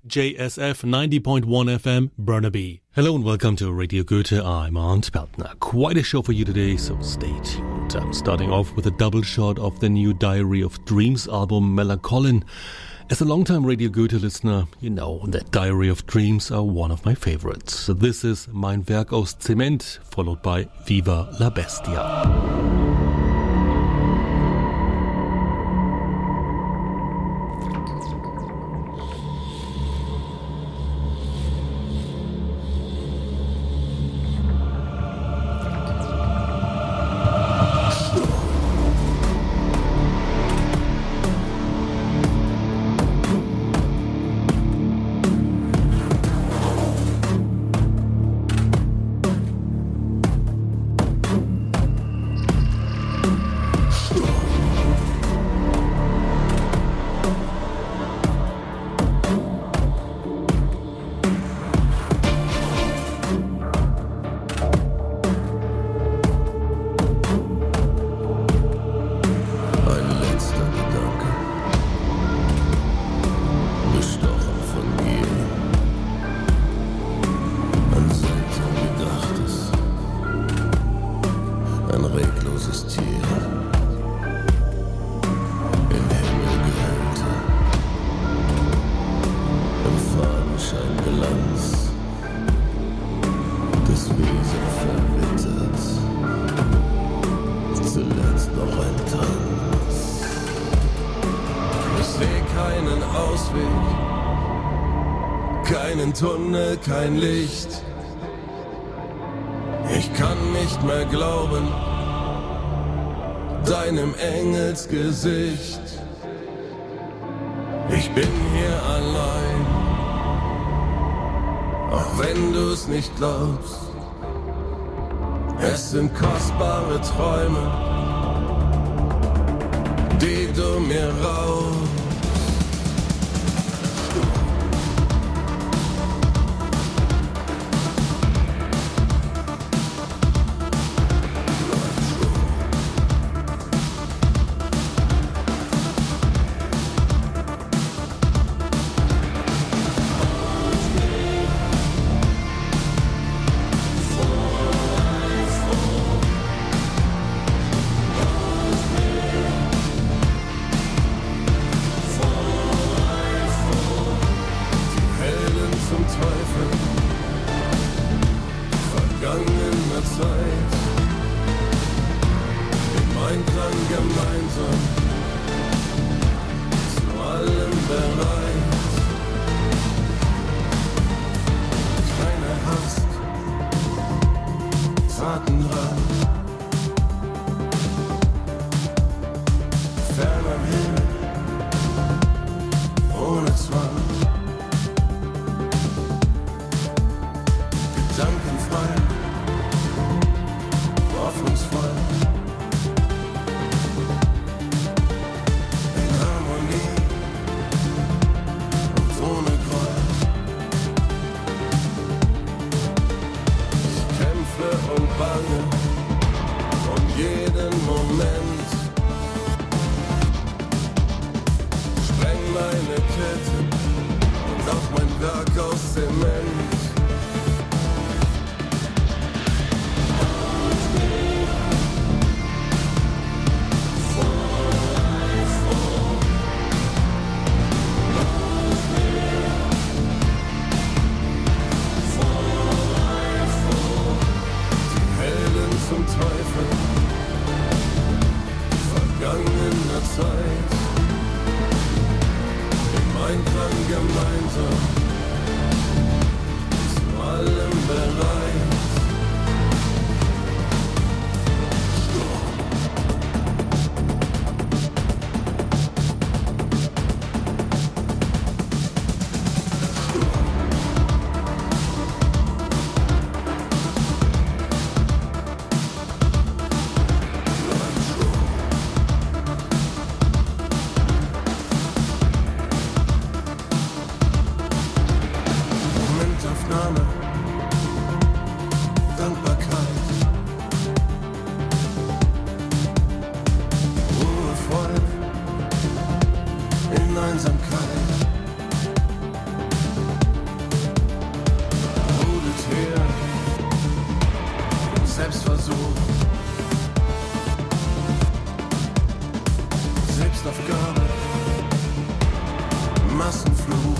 JSF 90.1 FM, Burnaby. Hello and welcome to Radio Goethe. I'm Arndt Peltner. Quite a show for you today, so stay tuned. I'm starting off with a double shot of the new Diary of Dreams album, Melancholy. As a long-time Radio Goethe listener, you know that Diary of Dreams are one of my favorites. This is Mein Werk aus Zement, followed by Viva la Bestia. Tunnel, kein Licht. Ich kann nicht mehr glauben, deinem Engelsgesicht. Ich bin hier allein, auch wenn du's nicht glaubst. Es sind kostbare Träume, die du mir raubst. Massenfluch.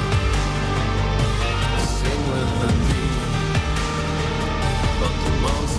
Monster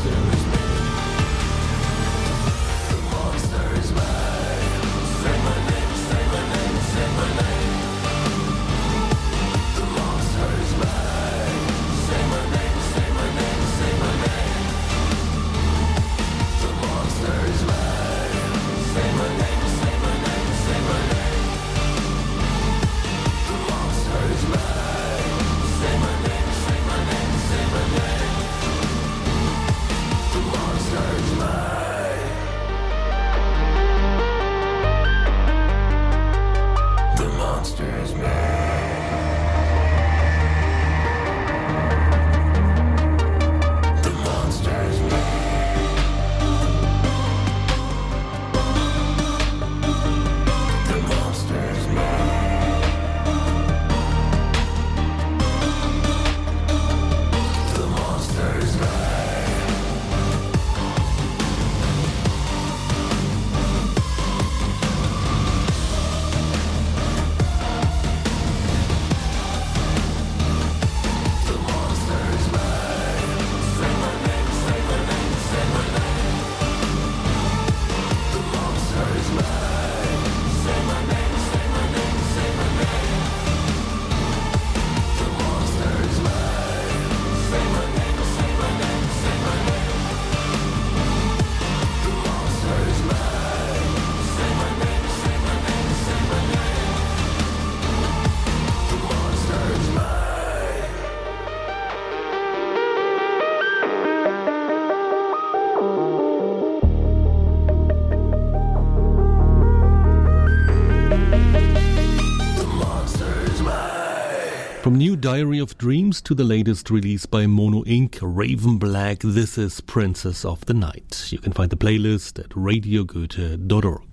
Diary of Dreams to the latest release by Mono Inc., Raven Black. This is Princess of the Night. You can find the playlist at radiogoethe.org.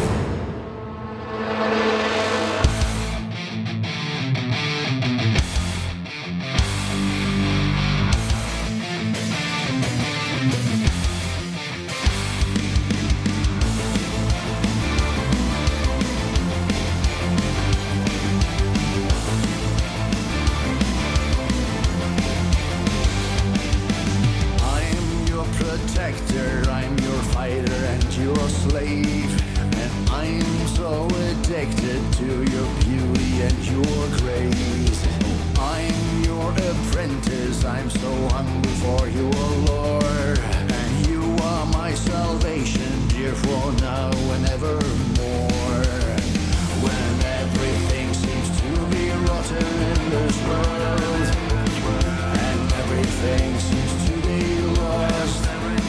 I'm your fighter and your slave, and I'm so addicted to your beauty and your grace. I'm your apprentice, I'm so hungry for your lore, and you are my salvation, dear, for now and evermore. When everything seems to be rotten in this world, and everything seems to be lost,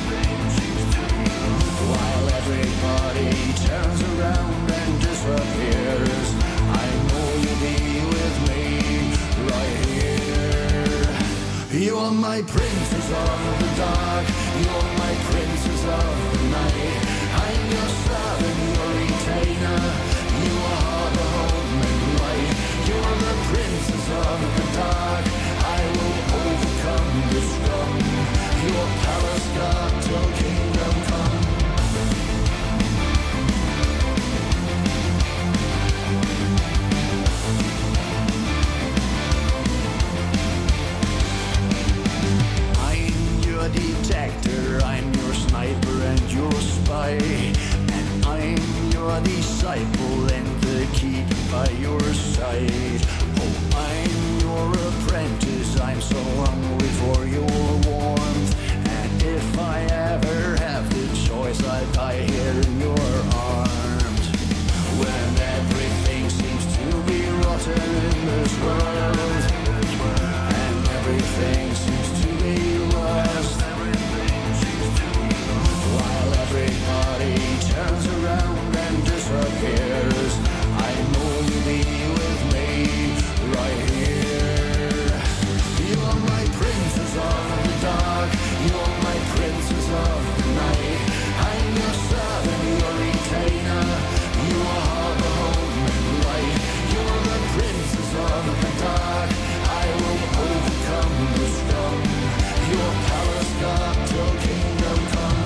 while everybody turns around and disappears, I know you'll be with me right here. You are my princess of the dark, you are my princess of the night. I'm your servant, your retainer, you are the home and light. You are the princess of the dark, I will overcome the storm. Your palace guard till kingdom come. Detector, I'm your sniper and your spy, and I'm your disciple and the key by your side. Oh, I'm your apprentice, I'm so hungry for your warmth, and if I ever have the choice, I'd die here in your arms. When everything seems to be rotten in this world, and everything seems to be lost, while everybody turns around and disappears, I know you'll be with me right here. You are my princess of the dark, you are my princess of the night. I'm your servant, your retainer, you are the home and light. You are the princess of the dark, I will overcome the storm. Your palace guard till kingdom come.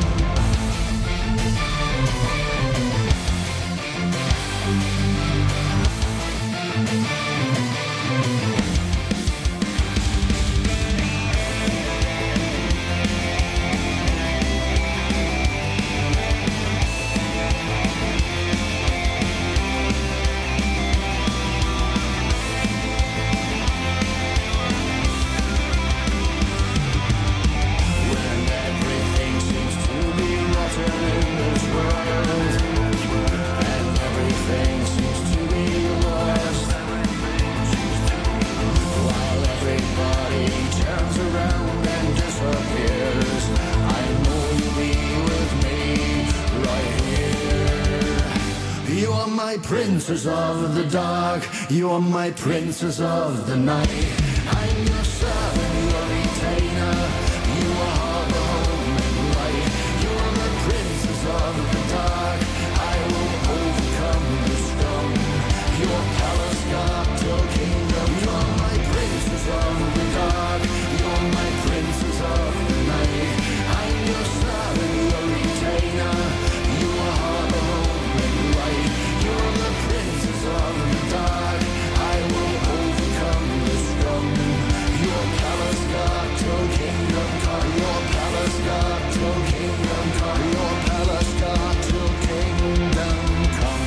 Princess of the dark, you are my princess of the night. I'm your servant, your retainer, you are the home and light. You are the princess of the dark, I will overcome the storm. Your palace guard till kingdom. You are my princess of the dark, you are my princess of the night. I'm your servant, your retainer, you are the home and light. You are the princess of the dark, I will overcome the storm. Your palace guard till kingdom come. Your palace guard till kingdom come. Your palace guard till kingdom come.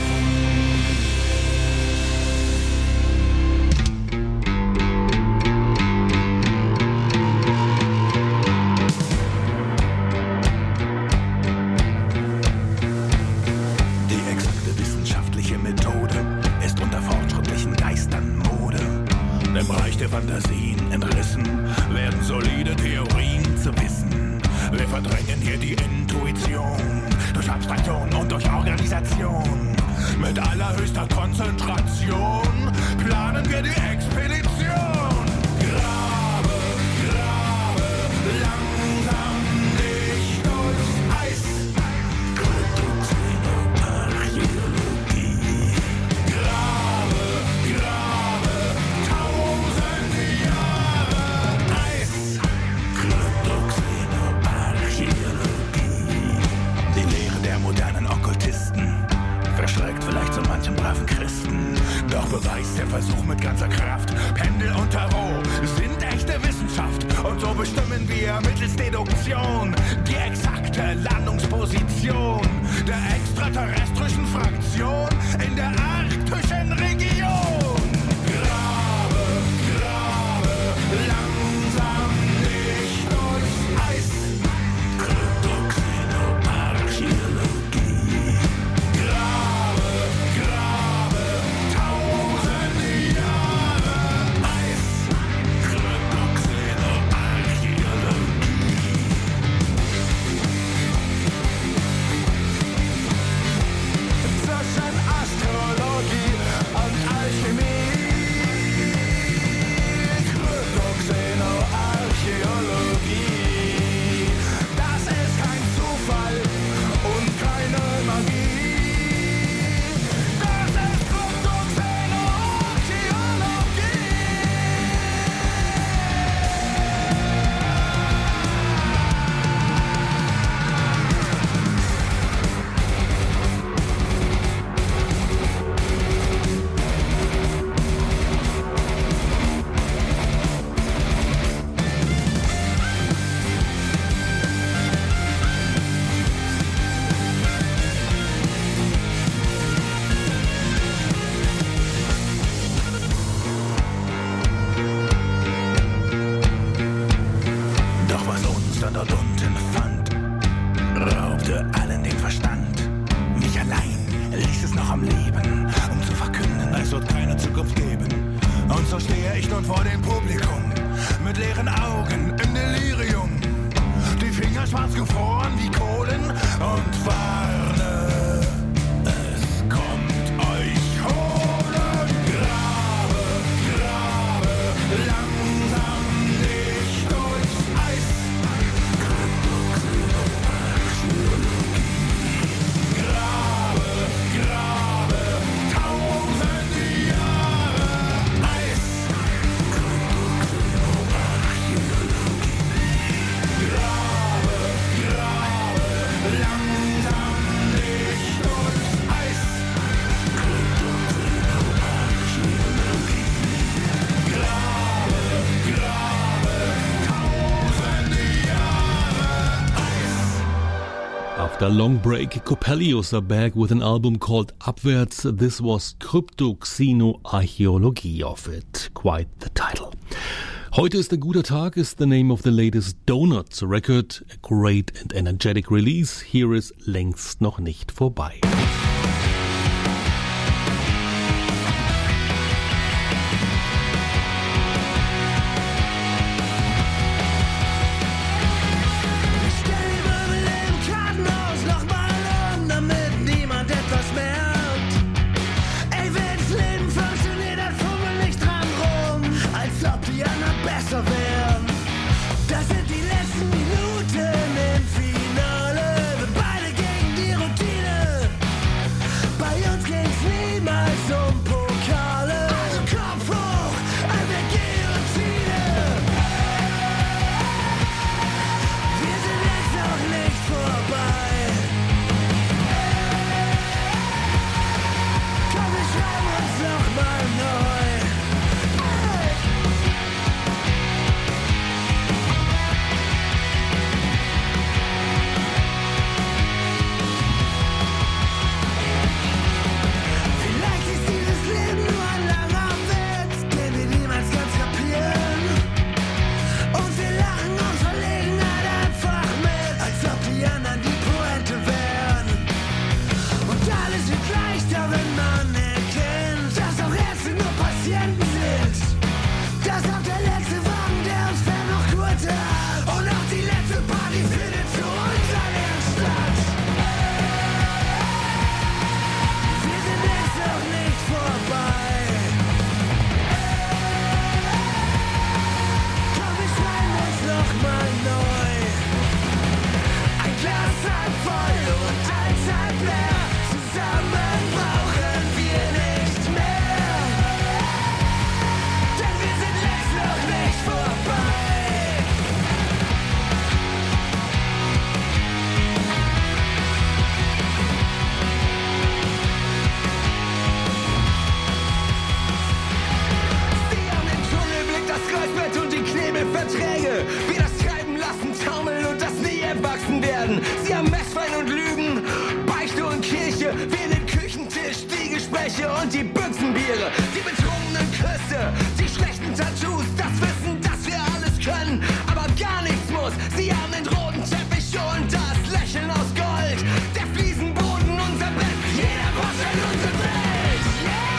Die exakte wissenschaftliche Methode ist unter fortschrittlichen Geistern Mode. Dem Bereich der Fantasien entrissen werden solide Theorien zu Wissen. Wir verdrängen hier die Intuition durch Abstraktion und durch Organisation. Mit allerhöchster Konzentration planen wir die Expedition. bestimmen wir mittels Deduktion die exakte Landungsposition der extraterrestrischen Fraktion in der arktischen Region. Grabe, grabe, langsam nicht durchs Eis. Kryptoxenoarchäologie. Grabe, grabe, tausende Jahre Eis. Kryptoxenoarchäologie. Zwischen Astrologie und Alchemie. Kryptoxenoarchäologie. Das ist kein Zufall und keine Magie. Das ist Kryptoxenoarchäologie. Doch was uns dann dort unten fand, raubte allen den Verstand. Mich allein ließ es noch am Leben, um zu verkünden, es wird keine Zukunft geben. Und so stehe ich nun vor dem Publikum, mit leeren Augen im Delirium. Die Finger schwarz gefroren wie Kohlen und warne, es kommt euch holen. Grabe, grabe, langsam nicht durchs Eis. Kryptoxenoarchäologie. Grabe, grabe, tausende Jahre Eis. Kryptoxenoarchäologie. Grabe, grabe, langsam nicht durchs Eis. Kryptoxenoarchäologie. Grabe, grabe, tausende Jahre Eis. After a long break, Coppelius are back with an album called Abwärts. This was Kryptoxenoarchäologie of it. Quite the title. Heute ist ein guter Tag is the name of the latest Donuts record. A great and energetic release. Here is längst noch nicht vorbei. Stell die Möbel im Kartenhaus nochmal um, damit niemand etwas merkt. Ey, wenn's Leben funktioniert, dann fummel nicht dran rum, als ob die anderen besser wären. Das sind die letzten Minuten im Finale, wir beide gegen die Routine. und die Büchsenbiere, die betrunkenen Küsse, die schlechten Tattoos, das Wissen, dass wir alles können, aber gar nichts muss. Sie haben den roten Teppich und das Lächeln aus Gold, der Fliesenboden, unser Bett, jeder passt in unsere Welt. Yeah!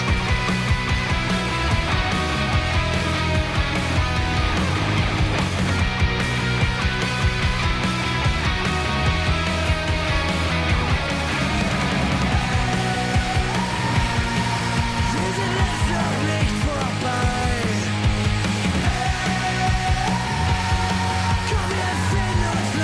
Komm, wir finden uns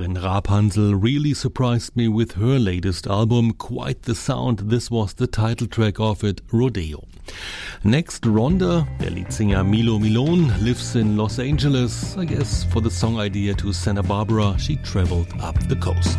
Sängerin Rapunzel really surprised me with her latest album. Quite the sound. This was the title track of it, Rodeo. Next, Rhonda. Der Leadsinger Milo Milone lives in Los Angeles. I guess for the song idea to Santa Barbara, she traveled up the coast.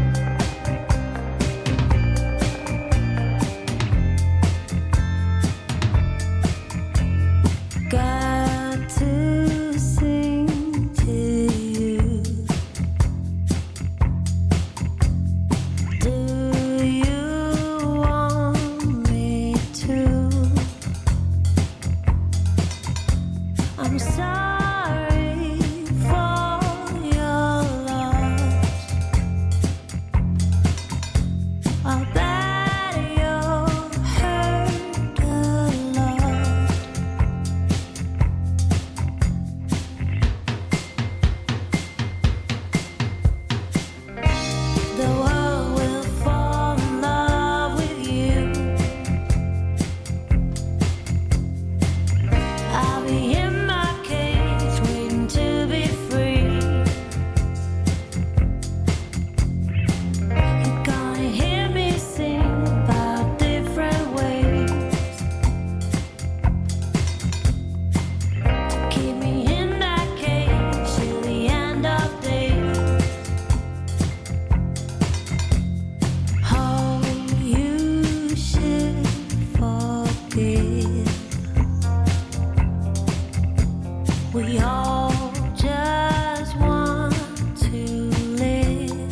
We all just want to live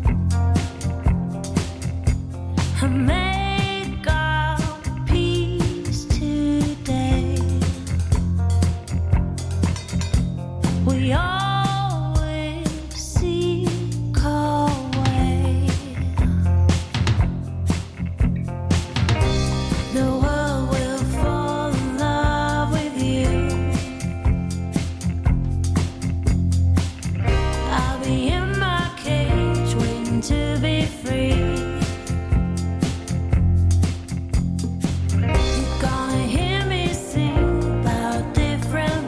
and make our peace today. We all